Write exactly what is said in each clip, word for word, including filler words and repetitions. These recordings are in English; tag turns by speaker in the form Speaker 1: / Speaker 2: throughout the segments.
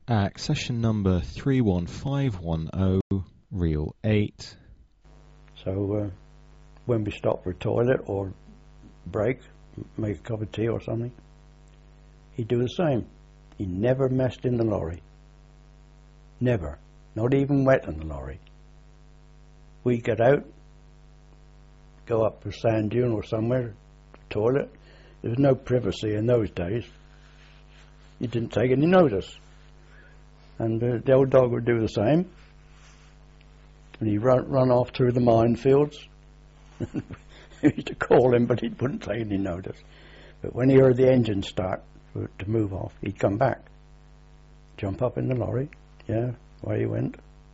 Speaker 1: Accession number three one five one zero, reel eight.
Speaker 2: So uh, when we stopped for a toilet or break, make a cup of tea or something, he'd do the same. He never messed in the lorry. Never. Not even wet in the lorry. We'd get out, go up to sand dune or somewhere, toilet. There was no privacy in those days. You didn't take any notice. And uh, the old dog would do the same. And he'd run, run off through the minefields. We used to call him, but he wouldn't take any notice. But when he heard the engine start for, to move off, he'd come back. Jump up in the lorry. Yeah, away he went.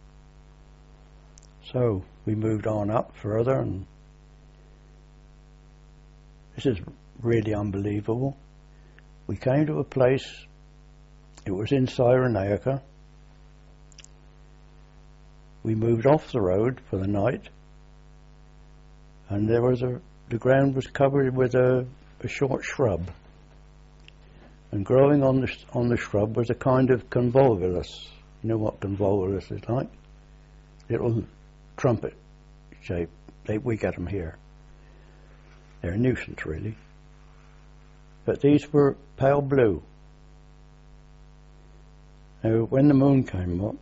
Speaker 2: So we moved on up further, and this is really unbelievable. We came to a place, it was in Cyrenaica. We moved off the road for the night, and there was a, the ground was covered with a, a short shrub, and growing on the, on the shrub was a kind of convolvulus. You know what convolvulus is like? Little trumpet shape. They, we get them here. They're a nuisance, really. But these were pale blue. Now, when the moon came up,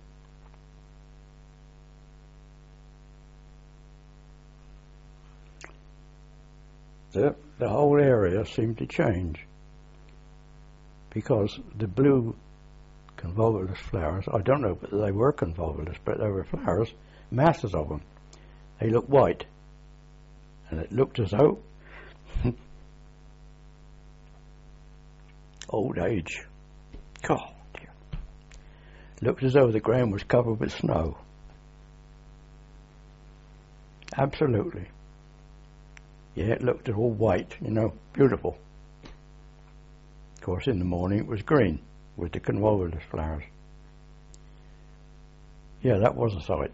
Speaker 2: the, the whole area seemed to change, because the blue convolvulus flowers, I don't know whether they were convolvulus, but they were flowers, masses of them. They looked white, and it looked as though old age. God, dear. It looked as though the ground was covered with snow. Absolutely. Yeah, it looked all white, you know, beautiful. Of course, in the morning it was green with the convolvulus flowers. Yeah, that was a sight.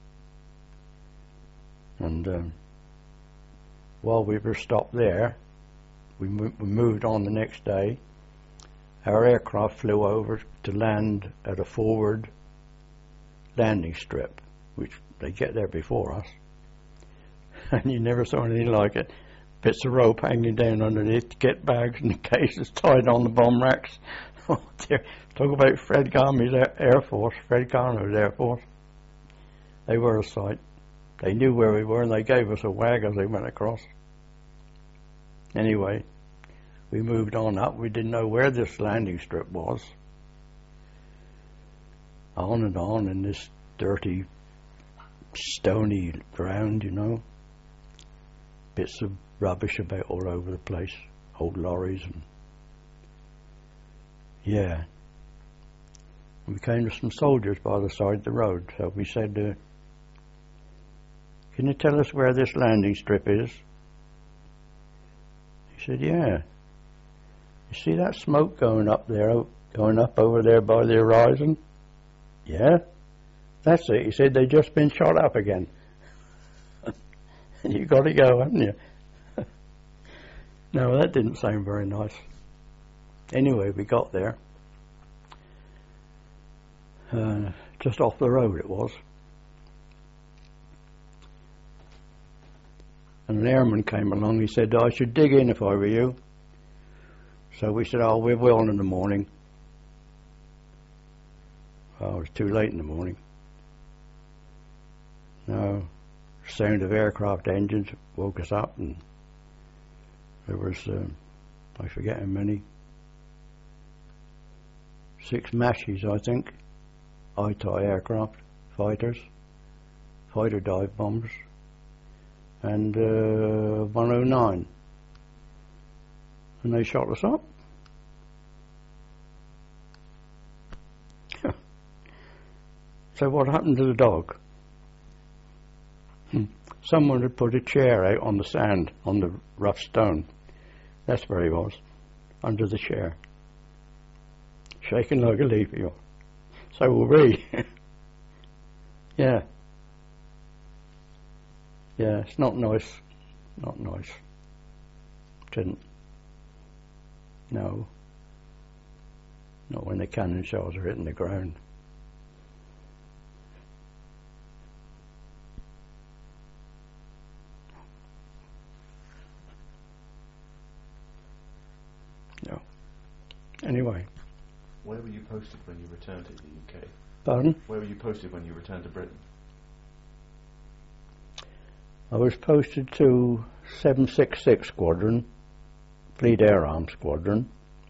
Speaker 2: And um, while we were stopped there, we, mo we moved on the next day. Our aircraft flew over to land at a forward landing strip, which they get there before us. And you never saw anything like it. Bits of rope hanging down underneath to get bags and cases tied on the bomb racks. Oh dear. Talk about Fred Garmy's Air Force, Fred Garner's Air Force. They were a sight. They knew where we were, and they gave us a wag as they went across. Anyway, we moved on up. We didn't know where this landing strip was. On and on in this dirty, stony ground, you know. Bits of rubbish about all over the place. Old lorries and... Yeah. We came to some soldiers by the side of the road, so we said, uh, can you tell us where this landing strip is? He said, yeah. You see that smoke going up there, going up over there by the horizon? Yeah. That's it. He said, they've just been shot up again. And you've got to go, haven't you? No, that didn't sound very nice. Anyway, we got there. Uh, just off the road it was. And an airman came along. He said, I should dig in if I were you. So we said, oh, we will in the morning. Well, it was too late in the morning. No, sound of aircraft engines woke us up, and there was, uh, I forget how many, six Mashies, I think, I T I aircraft, fighters, fighter dive bombers, and uh, one oh nine. And they shot us up. So what happened to the dog? Hmm. Someone had put a chair out on the sand, on the rough stone. That's where he was, under the chair. Shaking like a leaf. So were we. Yeah. Yeah, it's not nice. Not nice. Didn't. No. Not when the cannon shells are hitting the ground. No. Anyway.
Speaker 3: Where were you posted when you returned to the U K?
Speaker 2: Pardon?
Speaker 3: Where were you posted when you returned to Britain?
Speaker 2: I was posted to seven six six Squadron, Fleet Air Arm Squadron,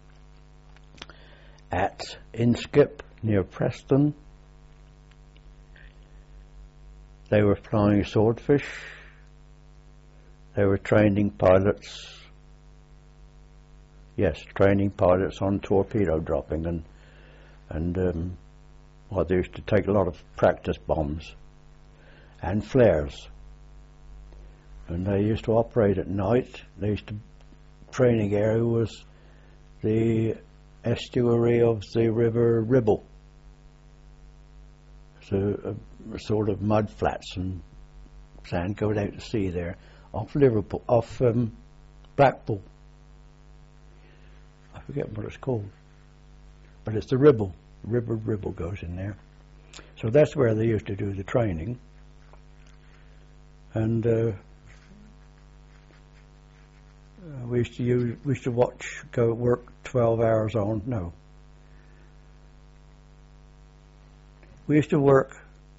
Speaker 2: at Inskip near Preston. They were flying Swordfish. They were training pilots. Yes, training pilots on torpedo dropping, and and um, well, they used to take a lot of practice bombs and flares. And they used to operate at night. They used to training area was the estuary of the River Ribble. So a, a sort of mud flats and sand going out to sea there, off Liverpool, off um, Blackpool. I forget what it's called, but it's the Ribble. River Ribble goes in there. So that's where they used to do the training. And uh, Uh, we used to use, we used to watch, go work twelve hours on, no. We used to work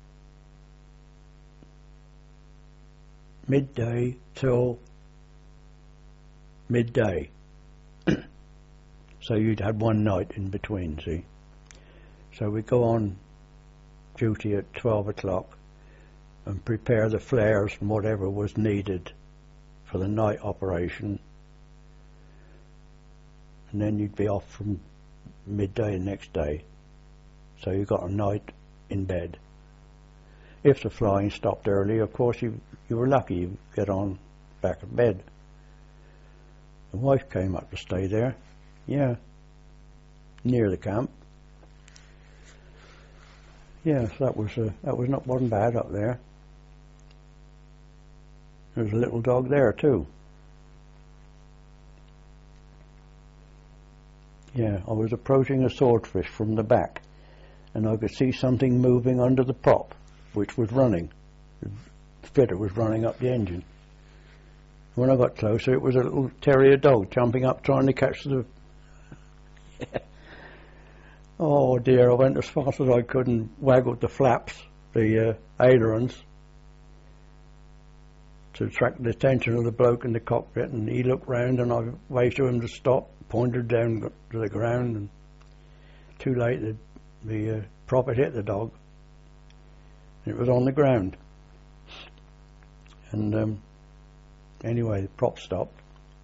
Speaker 2: midday till midday. So you'd had one night in between, see. So we'd go on duty at twelve o'clock and prepare the flares and whatever was needed for the night operation. And then you'd be off from midday the next day. So you got a night in bed. If the flying stopped early, of course you you were lucky, you get on back in bed. The wife came up to stay there, yeah, near the camp. Yes, that was uh, that was not wasn't bad up there. There was a little dog there too. Yeah, I was approaching a swordfish from the back, and I could see something moving under the prop, which was running. The fitter was running up the engine. When I got closer, it was a little terrier dog jumping up, trying to catch the... Oh dear, I went as fast as I could and waggled the flaps, the uh, ailerons, to attract the attention of the bloke in the cockpit, and he looked round and I waved to him to stop, pointed down to the ground, and too late, the, the uh, prop had hit the dog. It was on the ground. And um, anyway, the prop stopped.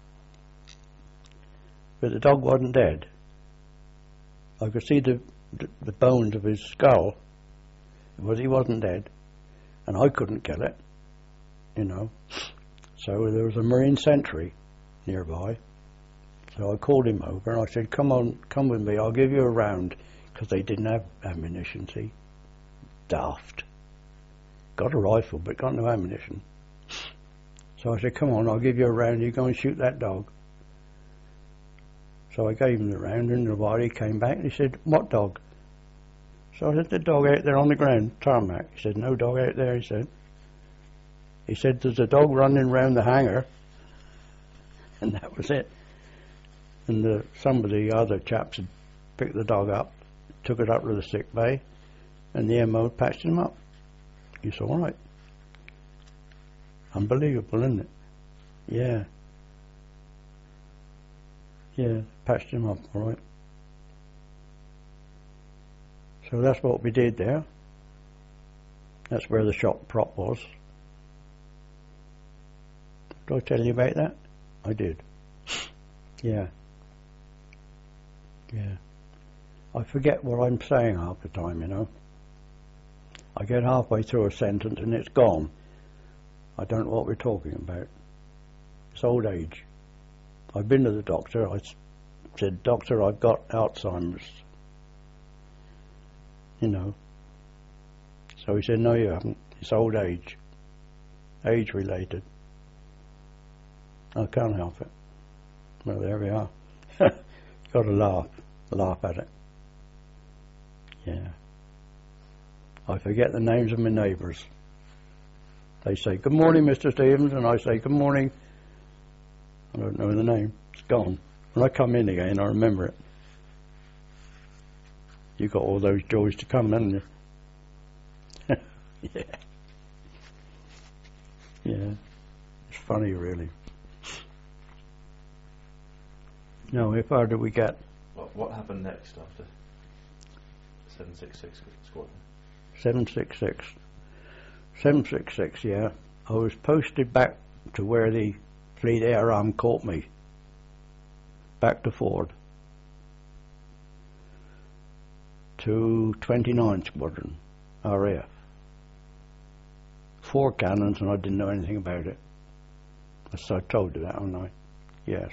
Speaker 2: But the dog wasn't dead. I could see the, the, the bones of his skull, but he wasn't dead. And I couldn't kill it, you know. So there was a Marine sentry nearby. So I called him over and I said, come on, come with me, I'll give you a round, because they didn't have ammunition, see. Daft. Got a rifle, but got no ammunition. So I said, come on, I'll give you a round, you go and shoot that dog. So I gave him the round, and the while he came back and he said, what dog? So I said, the dog out there on the ground, tarmac. He said, no dog out there, he said. He said, there's a dog running round the hangar. And that was it. And the, some of the other chaps had picked the dog up, took it up to the sick bay, and the M O patched him up. He's all right. Unbelievable, isn't it? Yeah. Yeah, patched him up, all right. So that's what we did there. That's where the shot prop was. Did I tell you about that? I did. Yeah. Yeah. I forget what I'm saying half the time, you know. I get halfway through a sentence and it's gone. I don't know what we're talking about. It's old age. I've been to the doctor. I said, Doctor, I've got Alzheimer's. You know. So he said, no, you haven't. It's old age. Age related. I can't help it. Well, there we are. Got to laugh. Laugh at it. I forget the names of my neighbours. They say, "Good morning, Mister Stevens," and I say, "Good morning." I don't know the name. It's gone. When I come in again, I remember it. You got all those joys to come, haven't you? Yeah. Yeah. It's funny, really. Now, how far did we get?
Speaker 3: What, what happened next after seven six six Squadron?
Speaker 2: seven six six. seven six six, yeah. I was posted back to where the Fleet Air Arm caught me. Back to Ford. To twenty-nine Squadron, R A F. Four cannons, and I didn't know anything about it. So I told you that, haven't I? Yes.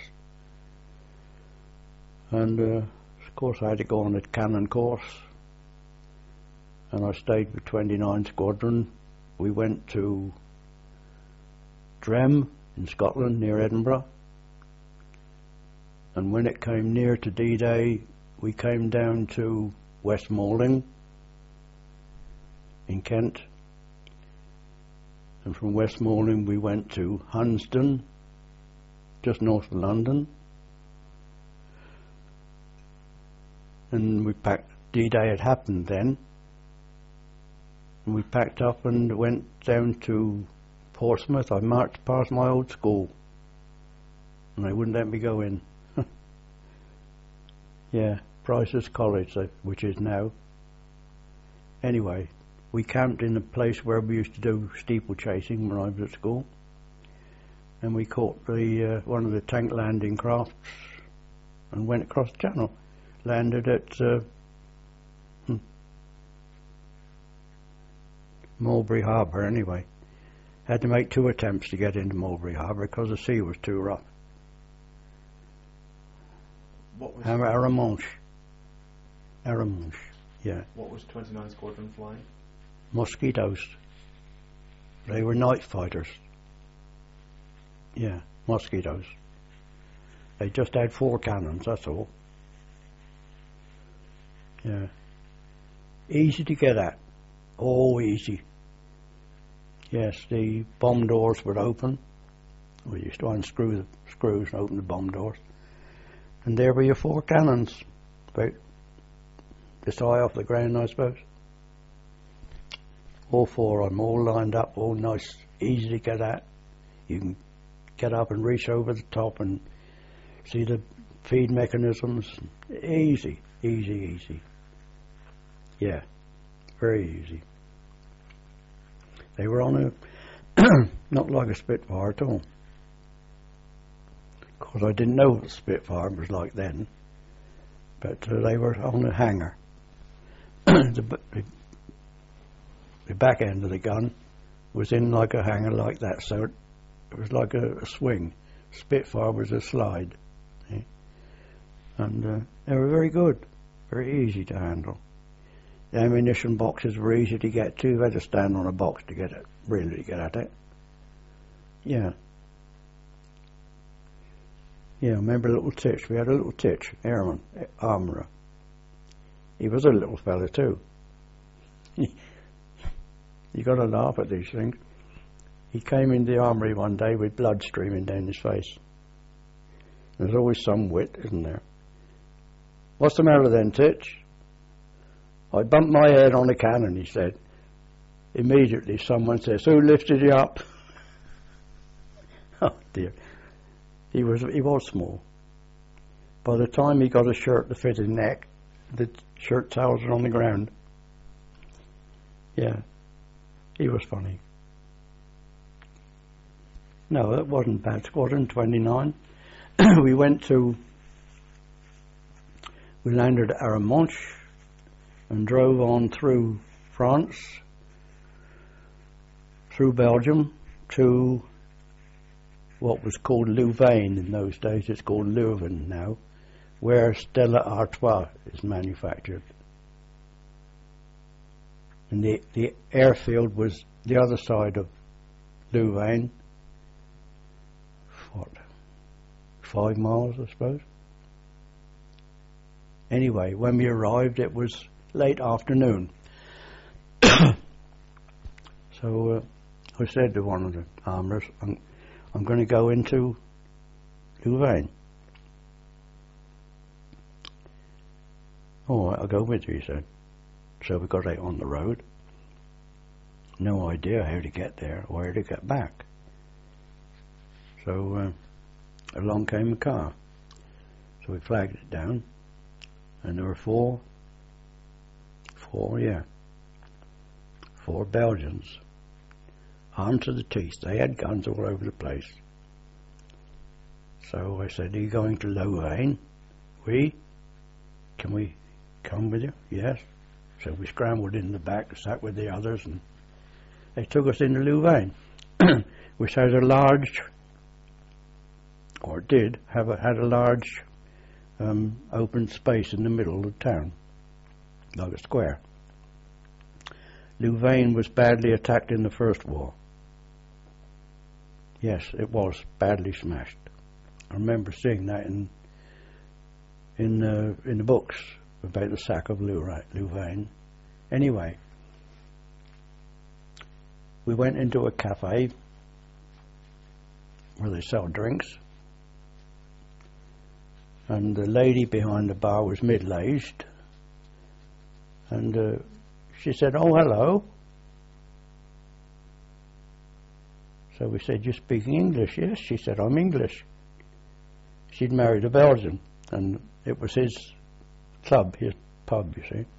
Speaker 2: And uh, of course I had to go on a cannon course, and I stayed with twenty-nine Squadron. We went to Drem in Scotland near Edinburgh, and when it came near to D-Day we came down to Westmoreland in Kent, and from Westmoreland we went to Hunsdon, just north of London, and we packed. D-Day had happened then, and we packed up and went down to Portsmouth. I marched past my old school, and they wouldn't let me go in. Yeah, Price's College, which is now. Anyway, we camped in a place where we used to do steeplechasing when I was at school, and we caught the uh, one of the tank landing crafts and went across the channel. Landed at uh, hmm, Mulberry Harbour anyway. Had to make two attempts to get into Mulberry Harbour because the sea was too rough.
Speaker 3: What was
Speaker 2: Arromanches. Arromanches, yeah.
Speaker 3: What was twenty-nine Squadron flying?
Speaker 2: Mosquitoes. They were night fighters. Yeah, Mosquitoes. They just had four cannons, that's all. Yeah. Easy to get at. Oh, easy. Yes, the bomb doors would open. We used to unscrew the screws and open the bomb doors. And there were your four cannons. About this high off the ground, I suppose. All four of them, all lined up, all nice, easy to get at. You can get up and reach over the top and see the feed mechanisms. Easy, easy, easy. Yeah, very easy. They were on a, not like a Spitfire at all. Of course, I didn't know what a Spitfire was like then, but uh, they were on a hanger. the, the back end of the gun was in like a hanger like that, so it, it was like a, a swing. Spitfire was a slide. See? And uh, they were very good, very easy to handle. The ammunition boxes were easy to get to. You had to stand on a box to get it, really to get at it. Yeah. Yeah, I remember little Titch. We had a little Titch, airman, armourer. He was a little fella too. You got to laugh at these things. He came in the armoury one day with blood streaming down his face. There's always some wit, isn't there? "What's the matter then, Titch?" "I bumped my head on a cannon," he said. Immediately someone says, "Who lifted you up?" Oh dear. He was he was small. By the time he got a shirt to fit his neck, the shirt tails were on the ground. Yeah. He was funny. No, that wasn't bad. Squadron twenty-nine. We went to we landed at Arromanches and drove on through France, through Belgium, to what was called Louvain in those days. It's called Leuven now, where Stella Artois is manufactured. And the, the airfield was the other side of Louvain. What? Five miles, I suppose. Anyway, when we arrived, it was late afternoon. So uh, I said to one of the armourers, I'm, I'm going to go into Louvain. All right, I'll go with you, he said. So we got out on the road. No idea how to get there or how to get back. So uh, along came a car. So we flagged it down, and there were four, four, yeah, four Belgians, armed to the teeth. They had guns all over the place. So I said, are you going to Louvain? We? Can we come with you? Yes. So we scrambled in the back, sat with the others, and they took us into Louvain, which has a large, or did have a, had a large um, open space in the middle of the town, like a square. Louvain was badly attacked in the First War. Yes, it was badly smashed. I remember seeing that in in uh, in the books about the sack of Louvain. Anyway, we went into a cafe where they sell drinks, and the lady behind the bar was middle-aged, and uh, she said, oh, hello. So we said, you're speaking English? Yes. She said, I'm English. She'd married a Belgian, and it was his club, his pub, you see.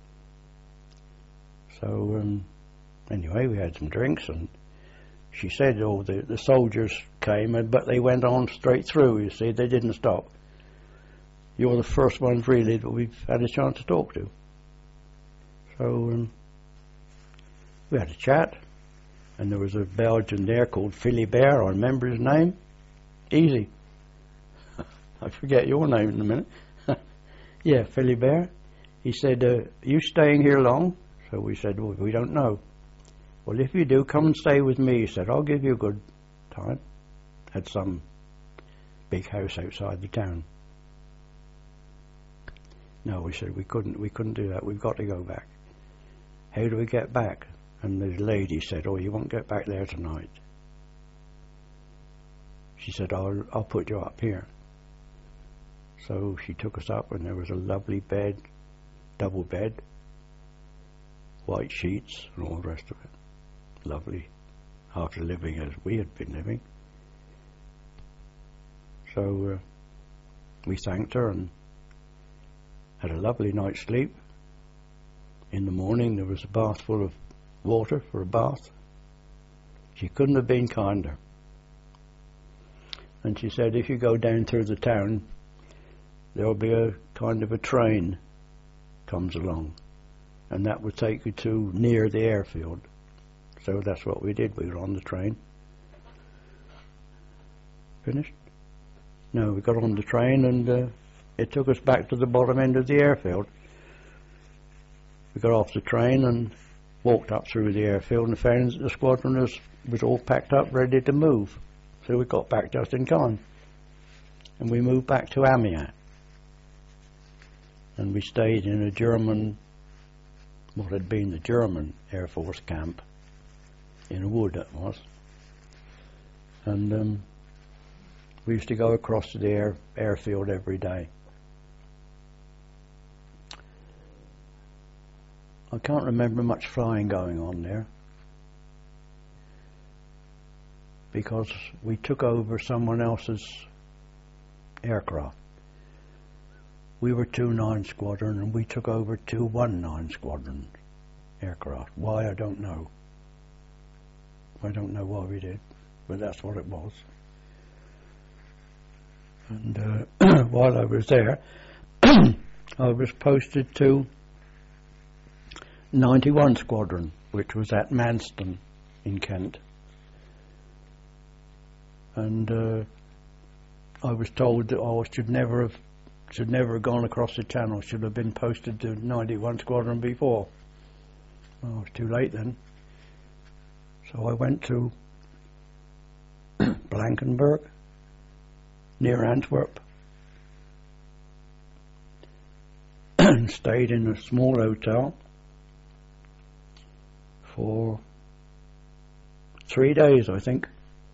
Speaker 2: So um, anyway, we had some drinks, and she said, oh, the, the soldiers came, and, but they went on straight through, you see. They didn't stop. You're the first ones, really, that we've had a chance to talk to. So um, we had a chat, and there was a Belgian there called Philibert. I remember his name. Easy. I forget your name in a minute. Yeah, Philibert. He said, uh, are you staying here long? So we said, well, we don't know. Well, if you do, come and stay with me. He said, I'll give you a good time. Had some big house outside the town. No, we said we couldn't, we couldn't do that. We've got to go back. How do we get back? And the lady said, oh, you won't get back there tonight. She said, I'll, I'll put you up here. So she took us up, and there was a lovely bed, double bed, white sheets and all the rest of it. Lovely, after living as we had been living. So uh, we thanked her and had a lovely night's sleep. In the morning there was a bath full of water for a bath. She couldn't have been kinder. And she said, if you go down through the town, there'll be a kind of a train comes along, and that would take you to near the airfield. So that's what we did. We were on the train. Finished? No, we got on the train, and uh, it took us back to the bottom end of the airfield. We got off the train and walked up through the airfield and found the squadron was, was all packed up, ready to move. So we got back just in time. And we moved back to Amiens. And we stayed in a German, what had been the German Air Force camp, in a wood it was. And um, we used to go across to the air, airfield every day. I can't remember much flying going on there, because we took over someone else's aircraft. We were two nine Squadron, and we took over two one nine Squadron aircraft. Why, I don't know. I don't know why we did, but that's what it was. And uh, while I was there, I was posted to ninety-one Squadron, which was at Manston in Kent. And uh, I was told that I should never have should never have gone across the channel, should have been posted to ninety-one Squadron before. Well, it was too late then. So I went to Blankenberg, near Antwerp, and stayed in a small hotel for three days, I think.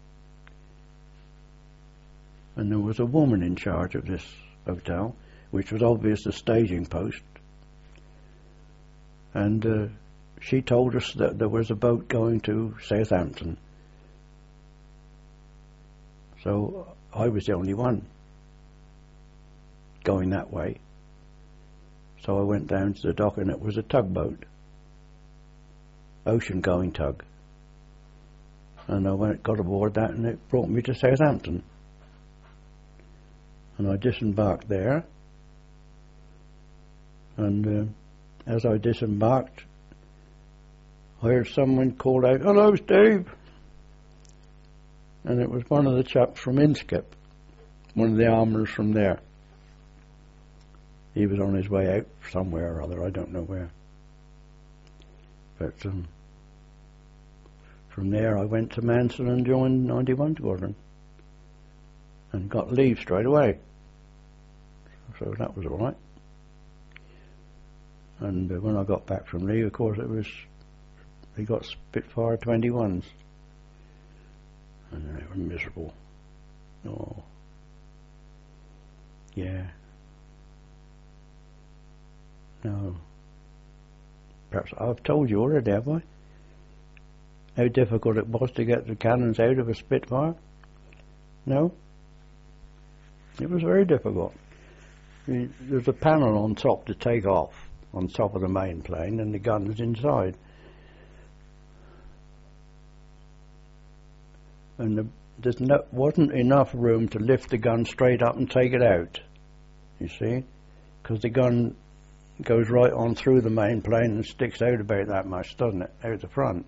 Speaker 2: And there was a woman in charge of this hotel, which was obviously the staging post. And uh, she told us that there was a boat going to Southampton. So I was the only one going that way. So I went down to the dock, and it was a tugboat, ocean-going tug. And I went, got aboard that, and it brought me to Southampton. And I disembarked there. And uh, as I disembarked, I heard someone call out, "Hello, Steve!" And it was one of the chaps from Inskip, one of the armourers from there. He was on his way out somewhere or other, I don't know where. But um, from there I went to Manson and joined ninety-one Squadron and got leave straight away. So that was all right. And uh, when I got back from leave, of course, it was, they got Spitfire twenty-ones. And they were miserable. Oh. Yeah. No. Perhaps I've told you already, have I? How difficult it was to get the cannons out of a Spitfire? No? It was very difficult. There's a panel on top to take off, on top of the main plane, and the gun was inside. And the, there no, wasn't enough room to lift the gun straight up and take it out, you see, because the gun goes right on through the main plane and sticks out about that much, doesn't it, out the front.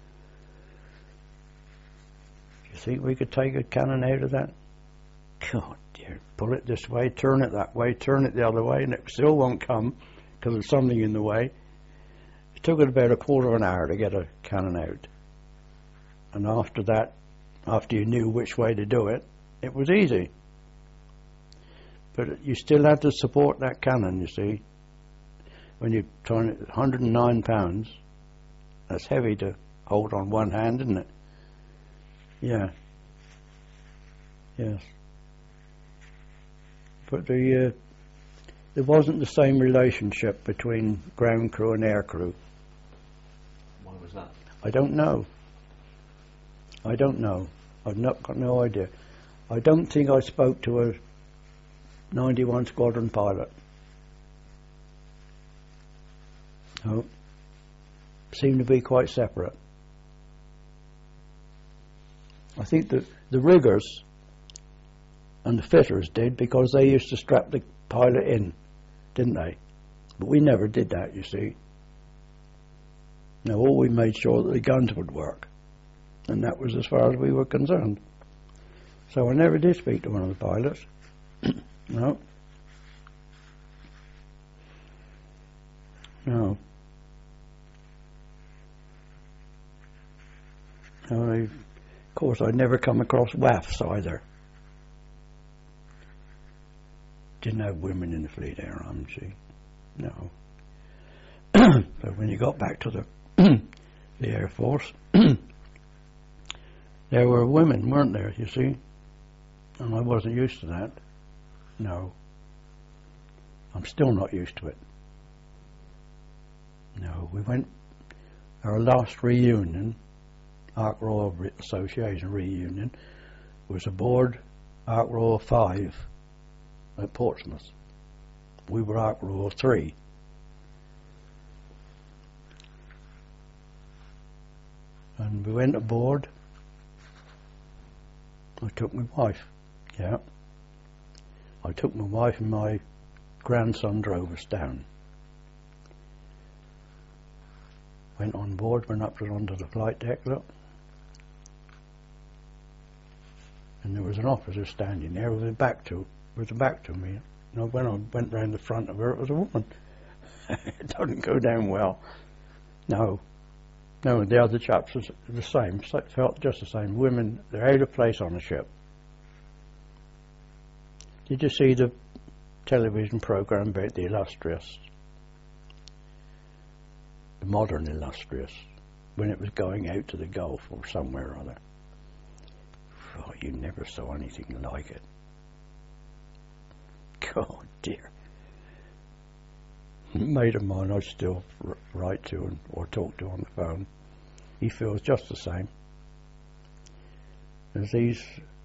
Speaker 2: Do you think we could take a cannon out of that? God dear, pull it this way, turn it that way, turn it the other way, and it still won't come because there's something in the way. It took it about a quarter of an hour to get a cannon out. And after that, after you knew which way to do it, it was easy. But you still had to support that cannon, you see. When you're trying it, one hundred and nine pounds, that's heavy to hold on one hand, isn't it? Yeah. Yes. But the, uh, there wasn't the same relationship between ground crew and air crew.
Speaker 3: Why was that?
Speaker 2: I don't know. I don't know. I've not got no idea. I don't think I spoke to a ninety-one Squadron pilot. No. Seemed to be quite separate. I think that the riggers and the fitters did, because they used to strap the pilot in, didn't they? But we never did that, you see. No, all we made sure that the guns would work. And that was as far as we were concerned. So I never did speak to one of the pilots. No. No. I, of course, I'd never come across W A Fs either. Didn't have women in the Fleet Air Arm, see. No. But when you got back to the the Air Force, there were women, weren't there, you see? And I wasn't used to that. No. I'm still not used to it. No, we went, our last reunion, Ark Royal Association reunion, was aboard Ark Royal five at Portsmouth. We were Ark Royal three. And we went aboard. I took my wife, yeah. I took my wife and my grandson drove us down. Went on board, went up to onto the flight deck, look. And there was an officer standing there with his back to with the back to me. And when I went round the front of her, it was a woman. It doesn't go down well. No. No, the other chaps was the same, felt just the same. Women, they're out of place on a ship. Did you see the television programme about the illustrious? The modern illustrious. when it was going out to the Gulf or somewhere or other. Oh, you never saw anything like it. Oh dear. A mate of mine I still r- write to and, or talk to on the phone. He feels just the same. There's these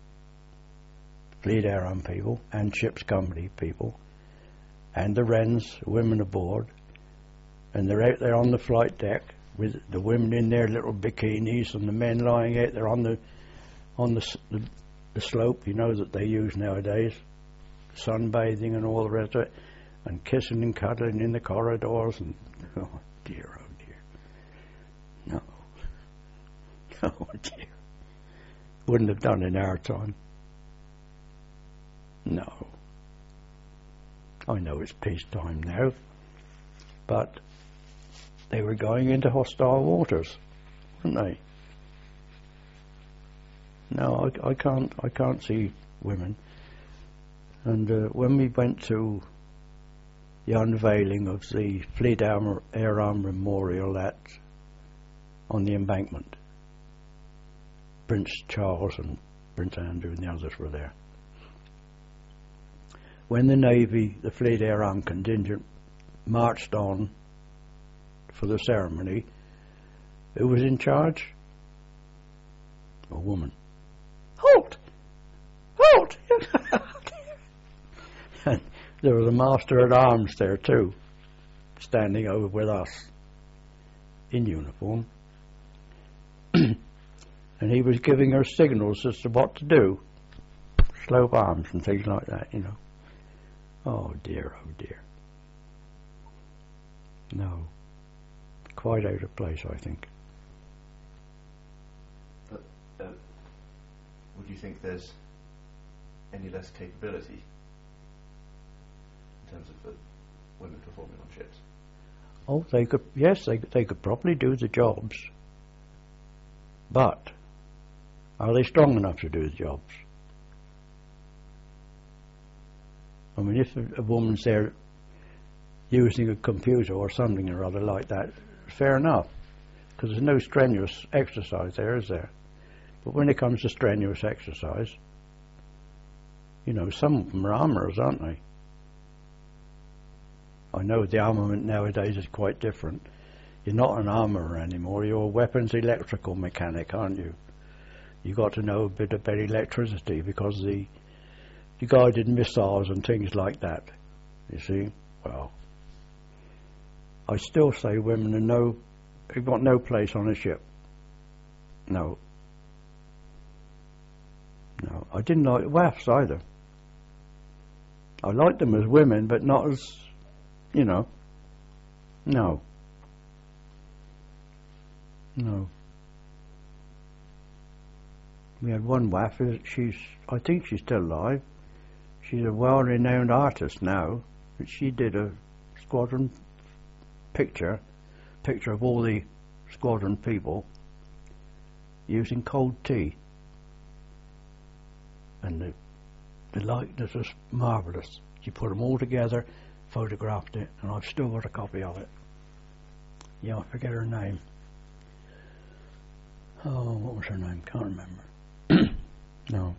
Speaker 2: Fleet Air Arm people and Ships Company people and the Wrens, women aboard, and they're out there on the flight deck with the women in their little bikinis and the men lying out there on the on the, the, the slope, you know, that they use nowadays, sunbathing and all the rest of it, and kissing and cuddling in the corridors, and oh dear, oh dear, no, oh dear, wouldn't have done in our time. No, I know it's peacetime now, but they were going into hostile waters, weren't they? No, I, I can't. I can't see women. And uh, when we went to the unveiling of the Fleet Arm, Air Arm Memorial at on the embankment, Prince Charles and Prince Andrew and the others were there. When the Navy, the Fleet Air Arm contingent, marched on for the ceremony, who was in charge? A woman. Halt! Halt! And there was a master at arms there too, standing over with us in uniform. And he was giving her signals as to what to do, slope arms and things like that, you know. Oh dear, oh dear. No, quite out of place, I think.
Speaker 3: But uh, would you think there's any less capability in terms of the women performing on ships?
Speaker 2: Oh, they could, yes, they they could probably do the jobs, but are they strong enough to do the jobs? I mean, if a, a woman's there using a computer or something or other like that, fair enough, because there's no strenuous exercise there, is there? But when it comes to strenuous exercise, you know, some of them are armourers, aren't they? I know the armament nowadays is quite different. You're not an armourer anymore, you're a weapons electrical mechanic, aren't you? You've got to know a bit about electricity because the, the guided missiles and things like that, you see? Well, I still say women are no, have got no place on a ship. No. No, I didn't like W A Fs either. I liked them as women, but not as, you know, no. No. We had one W A F, she's, I think she's still alive. She's a well-renowned artist now, but she did a squadron picture, picture of all the squadron people using cold tea. And the, the likeness was marvellous. She put them all together, photographed it, and I've still got a copy of it. Yeah, I forget her name. Oh, what was her name? Can't remember. No.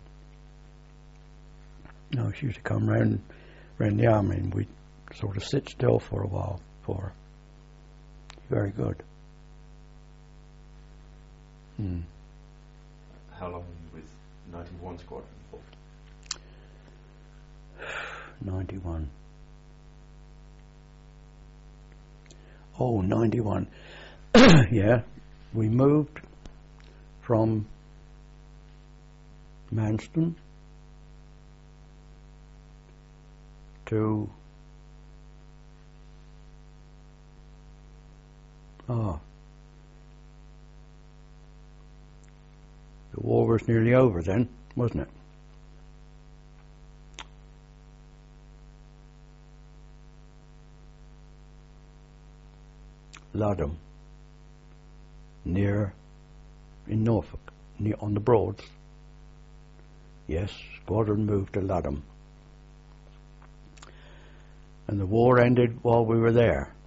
Speaker 2: No, she used to come round, round the army and we'd sort of sit still for a while for her. Very good. Hmm.
Speaker 3: How long were you with ninety-one Squadron for?
Speaker 2: ninety-one. Oh, ninety-one. Yeah, we moved from Manston to ah the war was nearly over then, wasn't it? Ludham, near in Norfolk, near on the Broads. Yes, squadron moved to Ludham. And the war ended while we were there.